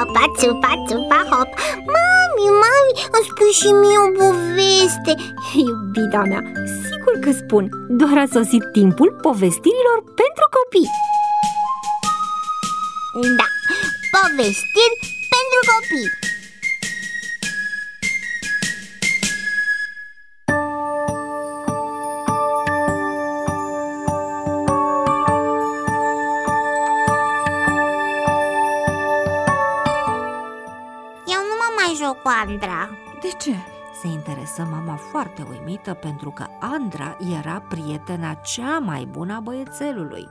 țupa, țupa, țupa, hop. Mami, îmi spui și mie o poveste. Iubita mea, sigur că spun. Doar a sosit timpul povestirilor pentru copii. Da, povestiri pentru copii. Eu nu mă mai joc cu Andra. De ce? Se interesă mama foarte uimită pentru că Andra era prietena cea mai bună a băiețelului.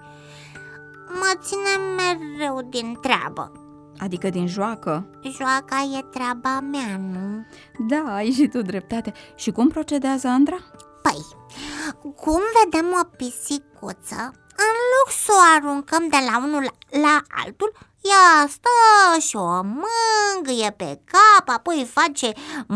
Mă ține mereu din treabă. Adică din joacă? Joaca e treaba mea, nu? Da, ai și tu dreptate. Și cum procedează Andra? Păi, cum vedem o pisicuță, în loc să o aruncăm de la unul la altul, ea stă și o mângâie pe cap, apoi face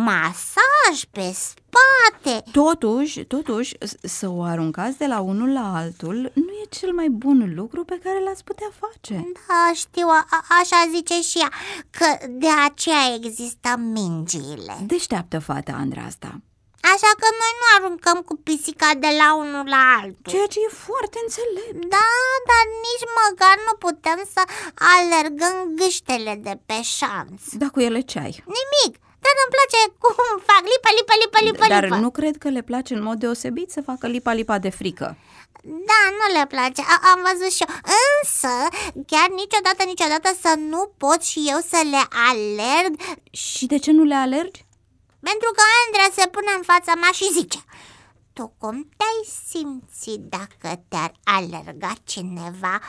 masaj pe spate. Totuși, să o aruncați de la unul la altul nu e cel mai bun lucru pe care l-ați putea face. Da, știu, așa zice și ea, că de aceea există mingile. Deșteaptă fata Andra asta. Așa că noi nu aruncăm cu pisica de la unul la altul. Ceea ce e foarte înțelept. Da, dar nici măcar nu putem să alergăm gâștele de pe șanț. Da, cu ele ce ai? Nimic, dar îmi place cum fac lipa. Dar nu cred că le place în mod deosebit să facă lipa de frică. Da, nu le place, am văzut și eu. Însă, chiar niciodată să nu pot și eu să le alerg. Și de ce nu le alergi? Pentru că Andra se pune în fața mea și zice: tu cum te-ai simțit dacă te-ar alerga cineva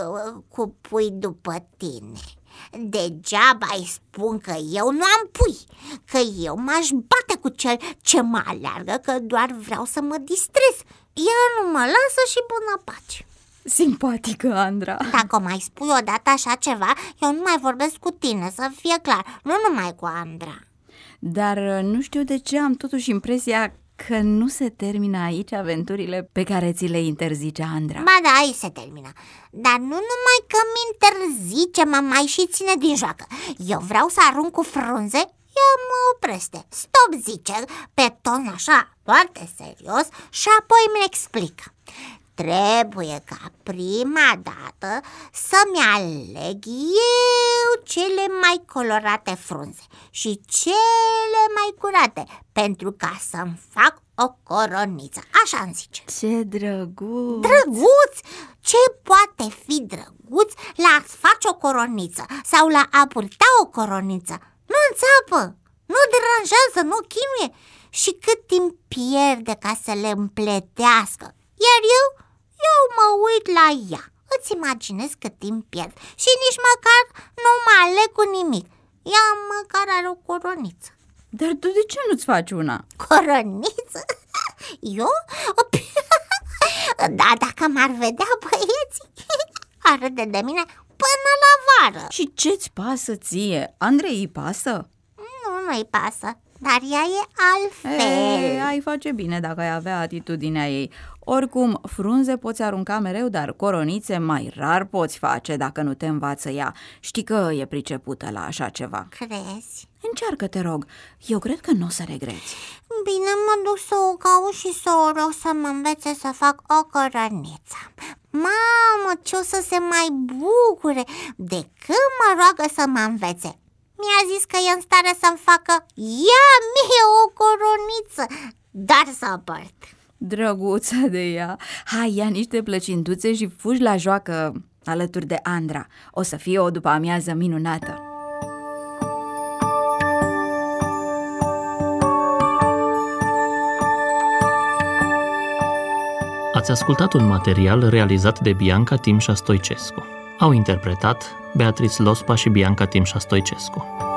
cu pui după tine? Degeaba îi spun că eu nu am pui, că eu m-aș bate cu cel ce mă aleargă, că doar vreau să mă distrez. Ea nu mă lasă și bună pace. Simpatică, Andra. Dacă o mai spui odată așa ceva, eu nu mai vorbesc cu tine, să fie clar, nu numai cu Andra. Dar nu știu de ce am totuși impresia că nu se termină aici aventurile pe care ți le interzice Andra. Ba da, aici se termină. Dar nu numai că mi interzice, mă mai și ține din joacă. Eu vreau să arunc cu frunze, ea mă oprește. Stop, zice, pe ton așa, foarte serios, și apoi mi explică: trebuie ca prima dată să-mi aleg eu cele mai colorate frunze și cele mai curate, pentru ca să-mi fac o coroniță. Așa îmi zice. Ce drăguț! Drăguț? Ce poate fi drăguț la a-ți face o coroniță sau la a purta o coroniță? Nu înțeapă, nu deranjează, nu chinuie. Și cât timp pierde ca să le împletească. Iar eu mă uit la ea. Îți imaginezi cât timp pierd și nici măcar nu mă aleg cu nimic. Ea măcar are o coroniță. Dar tu de ce nu-ți faci una? Coroniță? Eu? Da, dacă m-ar vedea băieții, ar râde de mine până la vară. Și ce-ți pasă ție? Andrei îi pasă? Nu-i pasă, dar ea e altfel. Ai face bine dacă ai avea atitudinea ei. Oricum, frunze poți arunca mereu, dar coronițe mai rar poți face dacă nu te învață ea. Știi că e pricepută la așa ceva. Crezi? Încearcă, te rog. Eu cred că nu o să regreți. Bine, mă duc să o caut și să o rog să mă învețe să fac o coroniță. Mamă, ce o să se mai bucure de când mă roagă să mă învețe. Mi-a zis că e în stare să-mi facă ea mie o coroniță, dar să apărt. Drăguța de ea. Hai, ia niște plăcinduțe și fugi la joacă alături de Andra. O să fie o după-amiază minunată. Ați ascultat un material realizat de Bianca Timșa Stoicescu. Au interpretat Beatrice Lospa și Bianca Timșa Stoicescu.